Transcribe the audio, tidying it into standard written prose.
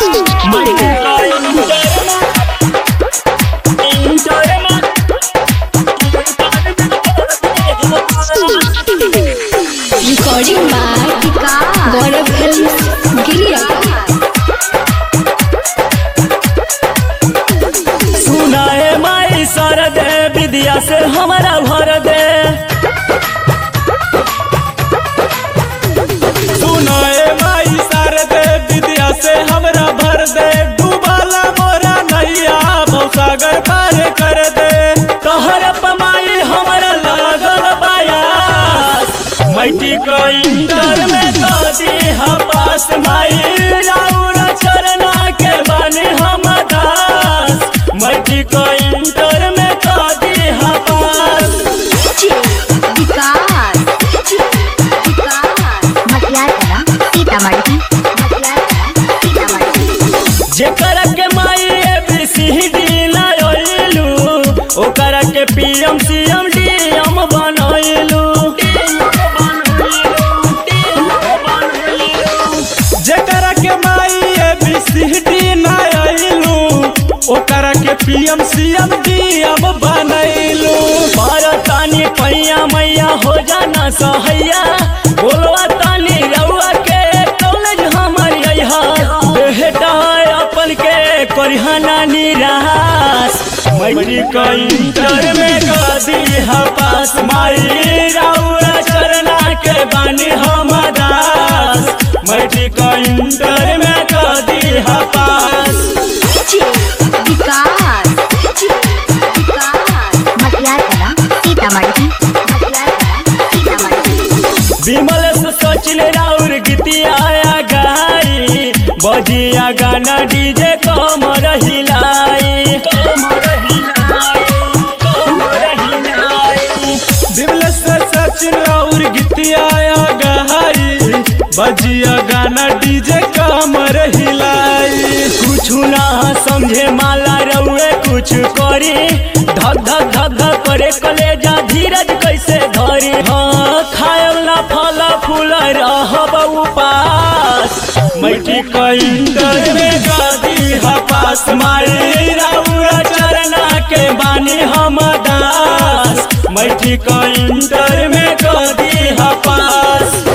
Recording by Gaurav Films, Giria। सुनाए my sir दे विद्या से हमारा भर दे। सुनाए माई सर दे विद्या से हमारा भर दे। डूबाला मोरा नैया भवसागर पार कर दे। तोहर पमाई हमारा लागल बायास। मैटी को इंटर में दादी पास माई राउर चरना के बने हम दास। मैटी को इंटर में दादी पास। जेकर के माई ABCD लायलू ओकर के PM CM DM बनैलू। जेकर के माई ABCD लायलू ओकर के PM CM DM बनैलू। भारतानी पैया मैया हो जाना सहैया। बोलवा तानी रउआ के कॉलेज हमर यहा। बेटा अपन के करिहाना निराश। मैट्रिक इंटर में कदी पास माई राउर चरना के बानी हम दास। मैट्रिक इंटर में कदी पास। विमल से सचिन राउर गीतिया गाई। बजिया गाना डीजे कमर हिलाई। विमल से सचिन राउर गीतिया गाई। बजिया गाना डीजे कमर हिलाई। कुछ ना समझे माला रउए कुछ करी। धक धक धक धक करे कलेजा धीरज कैसे धरी। हाँ खायल ना फल फूल रहब उपास। मैट्रिक इंटर में गादी पास माई राउर चरना के बानी हम दास। मैट्रिक इंटर में गादी पास।